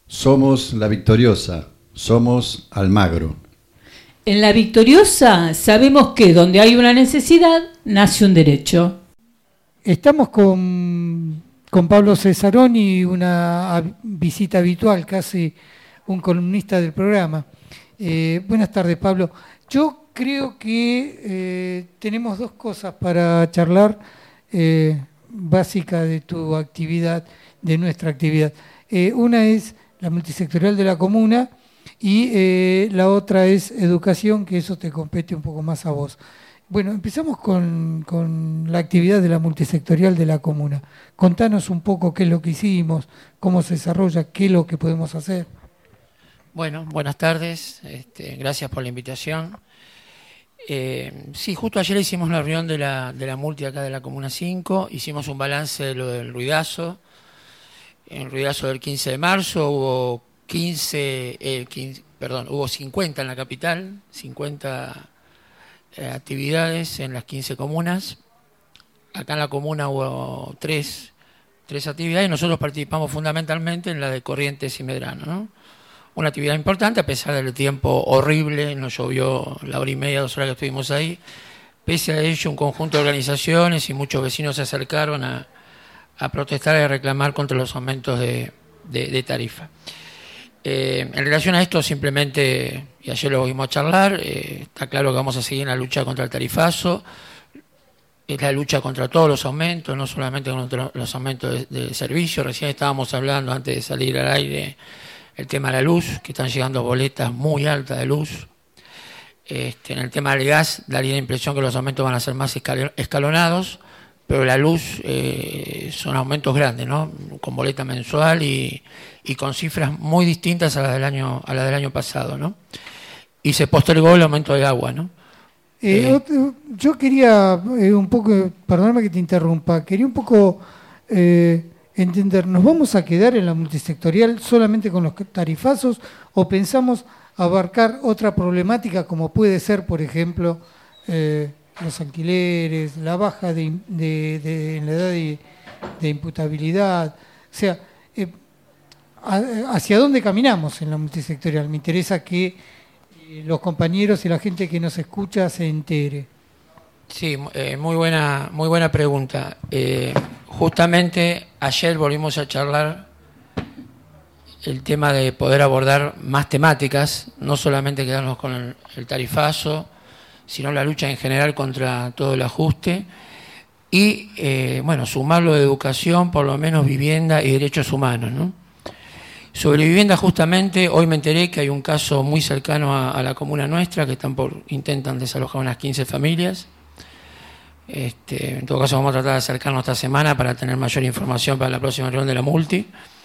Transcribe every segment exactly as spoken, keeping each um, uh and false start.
Somos La Victoriosa, somos Almagro. En La Victoriosa sabemos que donde hay una necesidad, nace un derecho. Estamos con, con Pablo Cesaroni, una visita habitual, casi un columnista del programa. Eh, buenas tardes, Pablo. Yo creo que eh, tenemos dos cosas para charlar eh, básica de tu actividad, de nuestra actividad. Eh, una es la multisectorial de la comuna y eh, la otra es educación, que eso te compete un poco más a vos. Bueno, empezamos con, con la actividad de la multisectorial de la comuna. Contanos un poco qué es lo que hicimos, cómo se desarrolla, qué es lo que podemos hacer. Bueno, buenas tardes, este, gracias por la invitación. Eh, sí, justo ayer hicimos la reunión de la, de la multi acá de la Comuna cinco, hicimos un balance de lo del ruidazo. En el ruidazo del quince de marzo hubo quince, eh, quince, perdón, hubo cincuenta en la capital, cincuenta eh, actividades en las quince comunas. Acá en la comuna hubo tres, tres actividades y nosotros participamos fundamentalmente en la de Corrientes y Medrano, ¿no? Una actividad importante a pesar del tiempo horrible, nos llovió la hora y media, dos horas que estuvimos ahí. Pese a ello, un conjunto de organizaciones y muchos vecinos se acercaron a, a protestar y a reclamar contra los aumentos de, de, de tarifa. Eh, en relación a esto, simplemente, y ayer lo vimos a charlar, eh, está claro que vamos a seguir en la lucha contra el tarifazo, es la lucha contra todos los aumentos, no solamente contra los aumentos de, de servicio. Recién estábamos hablando, antes de salir al aire, el tema de la luz, que están llegando boletas muy altas de luz. Este, en el tema del gas, daría la impresión que los aumentos van a ser más escalonados, pero la luz eh, son aumentos grandes, ¿no? Con boleta mensual y, y con cifras muy distintas a las del año, a las del año pasado, ¿no? Y se postergó el aumento de agua, ¿no? Eh, eh, otro, yo quería eh, un poco, perdóname que te interrumpa, quería un poco eh, entender, ¿nos vamos a quedar en la multisectorial solamente con los tarifazos o pensamos abarcar otra problemática como puede ser, por ejemplo, eh, los alquileres, la baja de, de, de, en la edad de, de imputabilidad? O sea, eh, ¿hacia dónde caminamos en la multisectorial? Me interesa que eh, los compañeros y la gente que nos escucha se entere. Sí, eh, muy buena, muy buena pregunta. Eh, justamente ayer volvimos a charlar el tema de poder abordar más temáticas, no solamente quedarnos con el, el tarifazo, sino la lucha en general contra todo el ajuste y, eh, bueno, sumarlo de educación, por lo menos vivienda y derechos humanos, ¿no? Sobre vivienda, justamente, hoy me enteré que hay un caso muy cercano a, a la comuna nuestra, que están por, intentan desalojar unas quince familias. Este, en todo caso vamos a tratar de acercarnos esta semana para tener mayor información para la próxima reunión de la multi.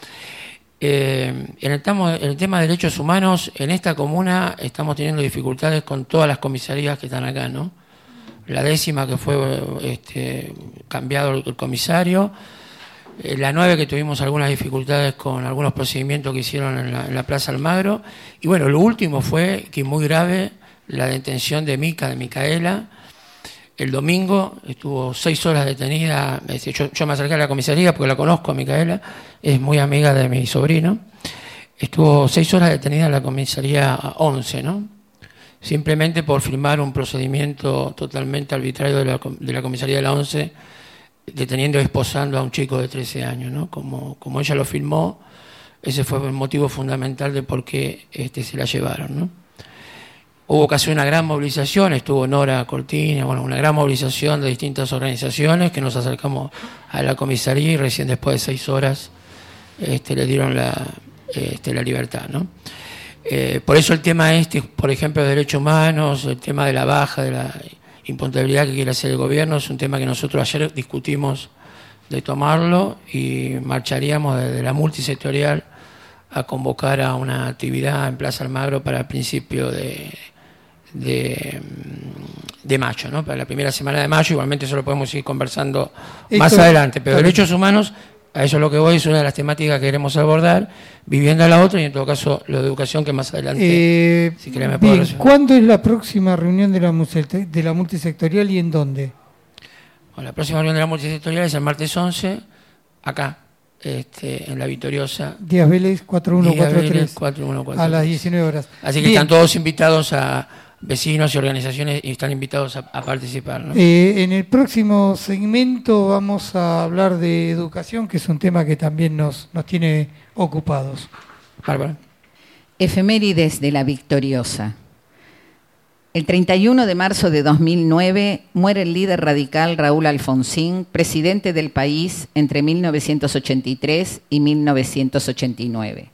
Eh, en, el tamo, en el tema de derechos humanos, en esta comuna estamos teniendo dificultades con todas las comisarías que están acá, ¿no? La décima que fue este, cambiado el, el comisario, eh, la nueve que tuvimos algunas dificultades con algunos procedimientos que hicieron en la, en la Plaza Almagro, y bueno, lo último fue, que muy grave, la detención de Mica, de Micaela. El domingo estuvo seis horas detenida. Yo, yo me acerqué a la comisaría porque la conozco a Micaela, es muy amiga de mi sobrino. Estuvo seis horas detenida en la comisaría once, ¿no? Simplemente por firmar un procedimiento totalmente arbitrario de la, de la comisaría de la once, deteniendo y esposando a un chico de trece años, ¿no? Como, como ella lo firmó, ese fue el motivo fundamental de por qué este, se la llevaron, ¿no? Hubo casi una gran movilización, estuvo Nora Cortina, bueno, una gran movilización de distintas organizaciones que nos acercamos a la comisaría y recién después de seis horas este, le dieron la, este, la libertad, ¿no? Eh, por eso el tema este, por ejemplo, de derechos humanos, el tema de la baja, de la imputabilidad que quiere hacer el gobierno, es un tema que nosotros ayer discutimos de tomarlo y marcharíamos desde la multisectorial a convocar a una actividad en Plaza Almagro para el principio de... De, de mayo, ¿no? Para la primera semana de mayo. Igualmente eso lo podemos ir conversando Esto, más adelante, pero claro. Derechos humanos, a eso es lo que voy, es una de las temáticas que queremos abordar, vivienda la otra y en todo caso lo de educación, que más adelante eh, si querés me puedo bien, ¿cuándo es la próxima reunión de la, de la multisectorial y en dónde? Bueno, la próxima reunión de la multisectorial es el martes once, acá, este, en La Victoriosa. Díaz Vélez cuatro uno cuatro tres. Díaz Vélez, cuatro uno cuatro tres. A las diecinueve horas. Así que Bien. están todos invitados, a vecinos y organizaciones, y están invitados a, a participar, ¿no? Eh, en el próximo segmento vamos a hablar de educación, que es un tema que también nos, nos tiene ocupados. Bárbara. Efemérides de La Victoriosa. El treinta y uno de marzo de dos mil nueve muere el líder radical Raúl Alfonsín, presidente del país entre mil novecientos ochenta y tres y mil novecientos ochenta y nueve.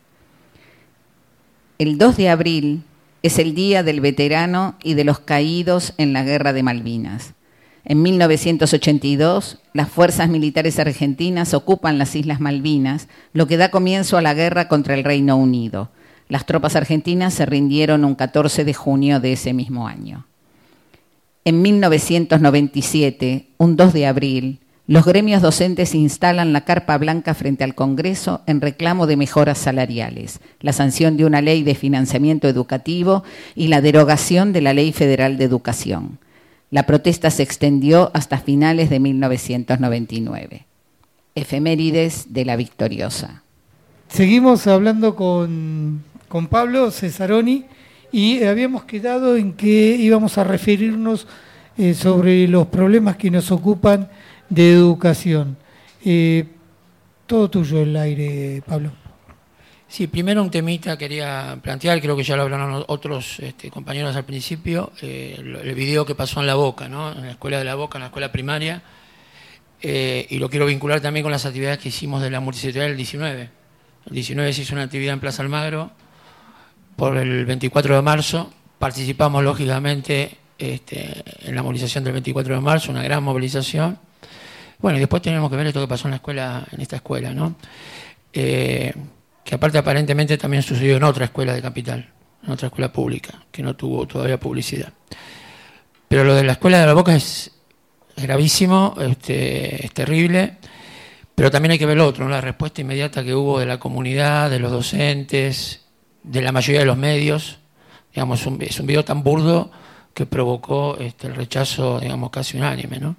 El dos de abril es el Día del Veterano y de los Caídos en la Guerra de Malvinas. En mil novecientos ochenta y dos, las fuerzas militares argentinas ocupan las Islas Malvinas, lo que da comienzo a la guerra contra el Reino Unido. Las tropas argentinas se rindieron un catorce de junio de ese mismo año. En mil novecientos noventa y siete, un dos de abril, los gremios docentes instalan la carpa blanca frente al Congreso en reclamo de mejoras salariales, la sanción de una ley de financiamiento educativo y la derogación de la Ley Federal de Educación. La protesta se extendió hasta finales de mil novecientos noventa y nueve. Efemérides de La Victoriosa. Seguimos hablando con, con Pablo Cesaroni y habíamos quedado en que íbamos a referirnos eh, sobre los problemas que nos ocupan de educación. Eh, todo tuyo el aire, Pablo. Sí, primero un temita quería plantear, creo que ya lo hablaron otros este, compañeros al principio, eh, el video que pasó en La Boca, ¿no? En la escuela de La Boca, en la escuela primaria, eh, y lo quiero vincular también con las actividades que hicimos de la multisectorial el diecinueve. El diecinueve se hizo una actividad en Plaza Almagro por el veinticuatro de marzo, participamos lógicamente este, en la movilización del veinticuatro de marzo, una gran movilización. Bueno, y después tenemos que ver esto que pasó en la escuela, en esta escuela, ¿no? Eh, que aparte aparentemente también sucedió en otra escuela de Capital, en otra escuela pública, que no tuvo todavía publicidad. Pero lo de la escuela de La Boca es gravísimo, este, es terrible, pero también hay que ver lo otro, ¿no? La respuesta inmediata que hubo de la comunidad, de los docentes, de la mayoría de los medios. Digamos, un, es un video tan burdo que provocó este, el rechazo, digamos, casi unánime, ¿no?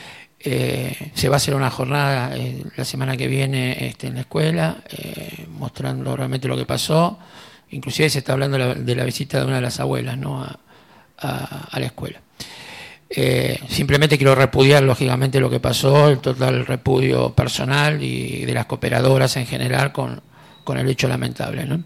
Eh, se va a hacer una jornada eh, la semana que viene este, en la escuela, eh, mostrando realmente lo que pasó. Inclusive se está hablando de la, de la visita de una de las abuelas, ¿no? a, a, a la escuela. Eh, simplemente quiero repudiar lógicamente lo que pasó, el total repudio personal y de las cooperadoras en general con, con el hecho lamentable, ¿no?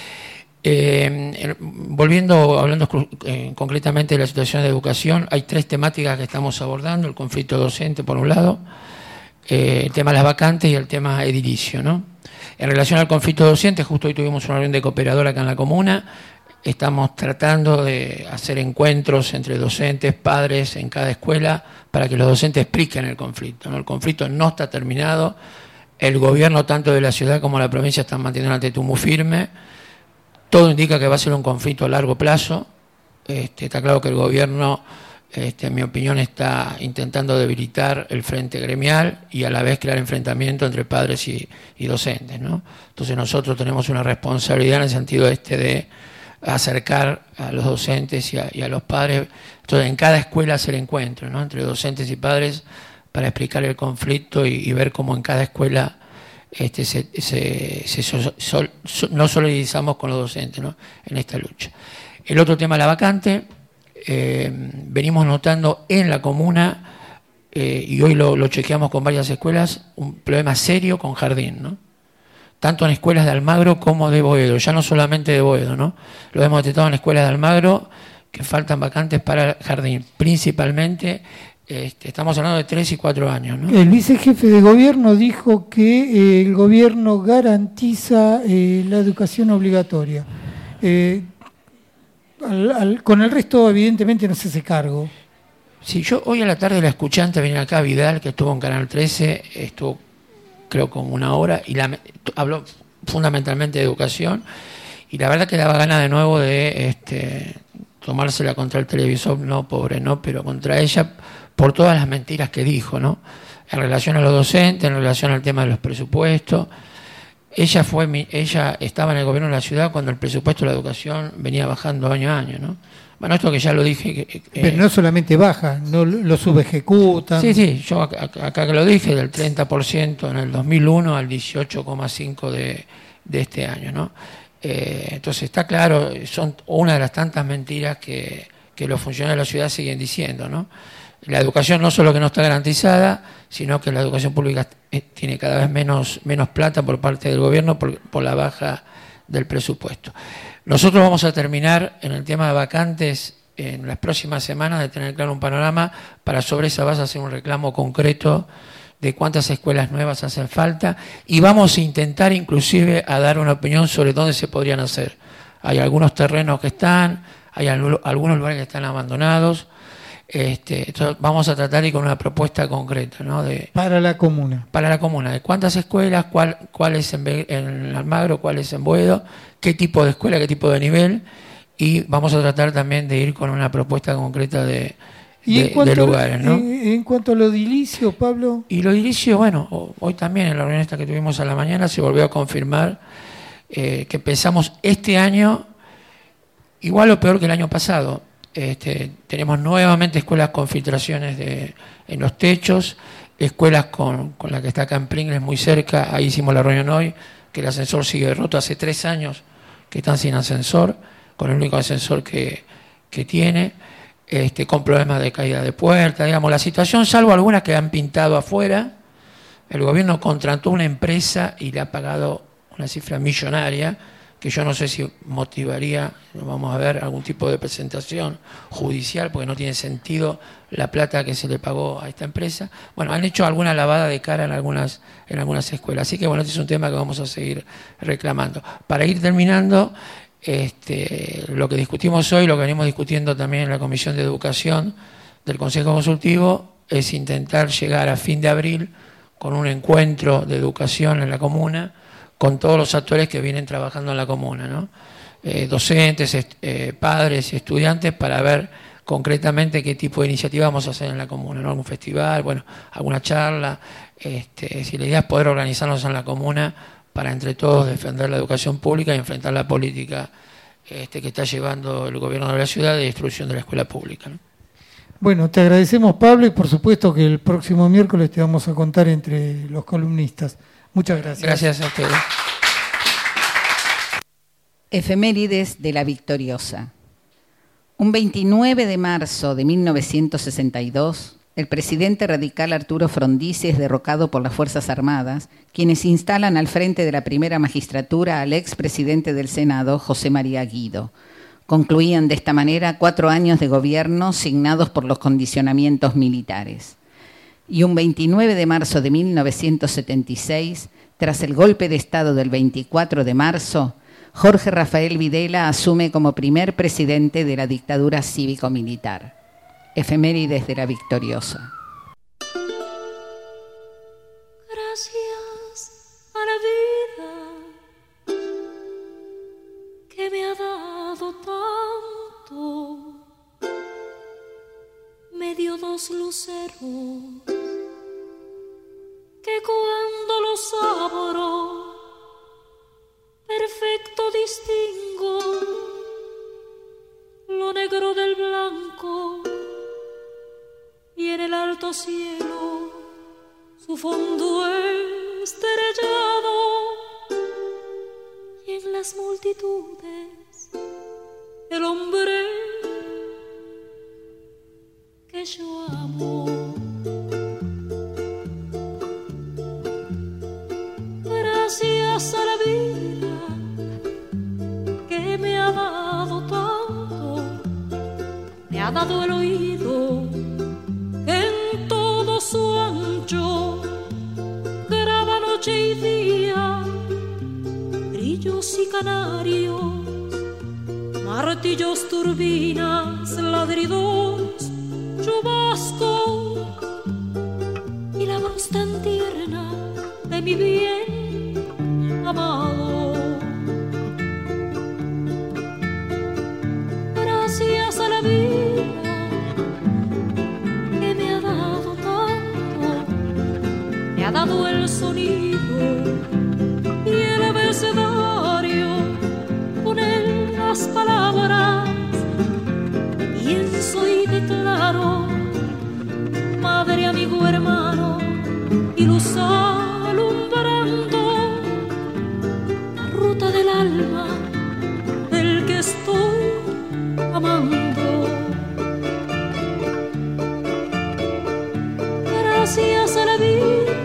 Eh, volviendo, hablando eh, concretamente de la situación de educación, hay tres temáticas que estamos abordando: el conflicto docente por un lado, eh, el tema de las vacantes y el tema edilicio, ¿no? En relación al conflicto docente, justo hoy tuvimos una reunión de cooperadora acá en la comuna, estamos tratando de hacer encuentros entre docentes, padres en cada escuela para que los docentes expliquen el conflicto, ¿no? El conflicto no está terminado, el gobierno tanto de la ciudad como de la provincia están manteniendo ante tumu firme. Todo indica que va a ser un conflicto a largo plazo. Este, está claro que el gobierno, este, en mi opinión, está intentando debilitar el frente gremial y a la vez crear enfrentamiento entre padres y, y docentes, ¿no? Entonces nosotros tenemos una responsabilidad en el sentido este de acercar a los docentes y a, y a los padres. Entonces en cada escuela hacer encuentros, ¿no? Entre docentes y padres para explicar el conflicto y, y ver cómo en cada escuela Este, se, se, se sol, sol, sol, nos solidarizamos con los docentes, ¿no? En esta lucha. El otro tema, la vacante, eh, venimos notando en la comuna, eh, y hoy lo, lo chequeamos con varias escuelas, un problema serio con jardín, ¿no? Tanto en escuelas de Almagro como de Boedo, ya no solamente de Boedo, ¿no? Lo hemos detectado en escuelas de Almagro que faltan vacantes para jardín, principalmente. Este, estamos hablando de tres y cuatro años, ¿no? El vicejefe de gobierno dijo que eh, el gobierno garantiza eh, la educación obligatoria. Eh, al, al, con el resto, evidentemente, no se hace cargo. Sí, yo hoy a la tarde la escuché antes de venir acá, Vidal, que estuvo en Canal trece, estuvo creo como una hora, y la, habló fundamentalmente de educación, y la verdad que daba ganas de nuevo de este, tomársela contra el televisor, no, pobre, no, pero contra ella, por todas las mentiras que dijo, ¿no? En relación a los docentes, en relación al tema de los presupuestos. ella fue mi, ella estaba en el gobierno de la ciudad cuando el presupuesto de la educación venía bajando año a año, ¿no? Bueno, esto que ya lo dije. Que, eh, Pero no solamente baja, no lo subejecutan. Sí, sí, yo acá, acá que lo dije, del treinta por ciento en el dos mil uno al dieciocho coma cinco por ciento de, de este año, ¿no? Eh, entonces está claro, son una de las tantas mentiras que, que los funcionarios de la ciudad siguen diciendo, ¿no? La educación no solo que no está garantizada, sino que la educación pública tiene cada vez menos, menos plata por parte del gobierno por, por la baja del presupuesto. Nosotros vamos a terminar en el tema de vacantes en las próximas semanas de tener claro un panorama para sobre esa base hacer un reclamo concreto de cuántas escuelas nuevas hacen falta y vamos a intentar inclusive a dar una opinión sobre dónde se podrían hacer. Hay algunos terrenos que están, hay algunos lugares que están abandonados. Este, entonces vamos a tratar de ir con una propuesta concreta, ¿no? De, para la comuna. Para la comuna, de cuántas escuelas, cuál, cuál es en, en Almagro, cuál es en Boedo, qué tipo de escuela, qué tipo de nivel, y vamos a tratar también de ir con una propuesta concreta de, ¿Y de, en cuanto, de lugares, ¿no? En, en cuanto a lo edilicio, Pablo. Y lo edilicio, bueno, hoy también en la reunión esta que tuvimos a la mañana se volvió a confirmar eh, que pensamos este año igual o peor que el año pasado. Este, tenemos nuevamente escuelas con filtraciones de, en los techos, escuelas con, con la que está acá en Pringles muy cerca, ahí hicimos la reunión hoy, que el ascensor sigue roto, hace tres años que están sin ascensor, con el único ascensor que, que tiene, este, con problemas de caída de puerta, digamos, la situación, salvo algunas que han pintado afuera, el gobierno contrató una empresa y le ha pagado una cifra millonaria, que yo no sé si motivaría, vamos a ver, algún tipo de presentación judicial, porque no tiene sentido la plata que se le pagó a esta empresa. Bueno, han hecho alguna lavada de cara en algunas, en algunas escuelas, así que bueno, este es un tema que vamos a seguir reclamando. Para ir terminando, este, lo que discutimos hoy, lo que venimos discutiendo también en la Comisión de Educación del Consejo Consultivo, es intentar llegar a fin de abril con un encuentro de educación en la comuna, con todos los actores que vienen trabajando en la comuna, ¿no? Eh, docentes, est eh, padres y estudiantes, para ver concretamente qué tipo de iniciativa vamos a hacer en la comuna, ¿no? Algún festival, bueno, alguna charla. Este, si la idea es poder organizarnos en la comuna para entre todos defender la educación pública y enfrentar la política este, que está llevando el gobierno de la ciudad de destrucción de la escuela pública, ¿no? Bueno, te agradecemos, Pablo, y por supuesto que el próximo miércoles te vamos a contar entre los columnistas. Muchas gracias. Gracias a ustedes. Efemérides de la Victoriosa. Un veintinueve de marzo de mil novecientos sesenta y dos, el presidente radical Arturo Frondizi es derrocado por las Fuerzas Armadas, quienes instalan al frente de la primera magistratura al expresidente del Senado, José María Guido. Concluían de esta manera cuatro años de gobierno signados por los condicionamientos militares. Y un veintinueve de marzo de mil novecientos setenta y seis, tras el golpe de Estado del veinticuatro de marzo, Jorge Rafael Videla asume como primer presidente de la dictadura cívico-militar. Efemérides de la Victoriosa. Gracias a la vida que me ha dado tanto, me dio dos luceros que cuando los abro perfecto distingo lo negro del blanco y en el alto cielo su fondo estrellado y en las multitudes el hombre que yo amo. Gracias a la vida que me ha dado tanto, me ha dado el oído que en todo su ancho graba noche y día, grillos y canarios, martillos, turbinas, ladridos, chubascos y la voz tan tierna de mi bien amado. Gracias a la vida que me ha dado tanto, me ha dado el sonido y el las palabras, pienso y declaro, madre, amigo, hermano, y luz alumbrando la ruta del alma del que estoy amando. Gracias a la vida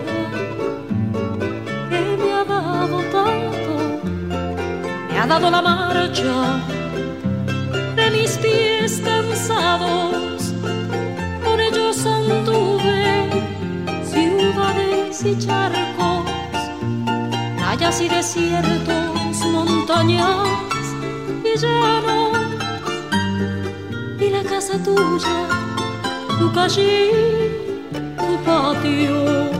que me ha dado tanto, me ha dado la marcha de mis pies cansados, con ellos anduve ciudades y charcos, playas y desiertos, montañas y llanos, y la casa tuya, tu calle, tu patio.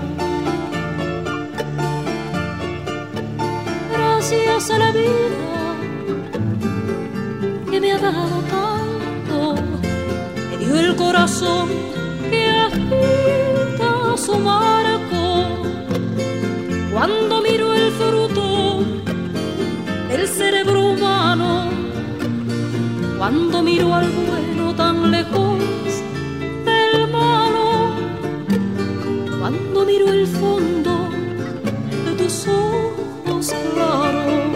Gracias a la vida que me ha dado tanto, me dio el corazón que agita su marco. Cuando miro el fruto del cerebro humano, cuando miro al bueno tan lejos del malo, cuando miro el fondo de tus ojos claros.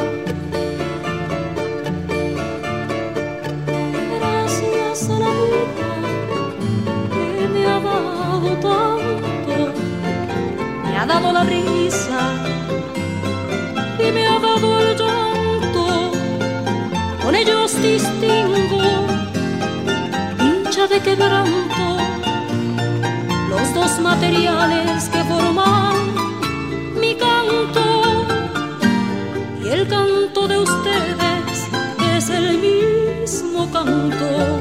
Gracias a la vida que me ha dado tanto, me ha dado la risa y me ha dado el llanto, con ellos distingo hincha de quebranto, los dos materiales que forman mi canto, y el canto de ustedes es el mismo canto.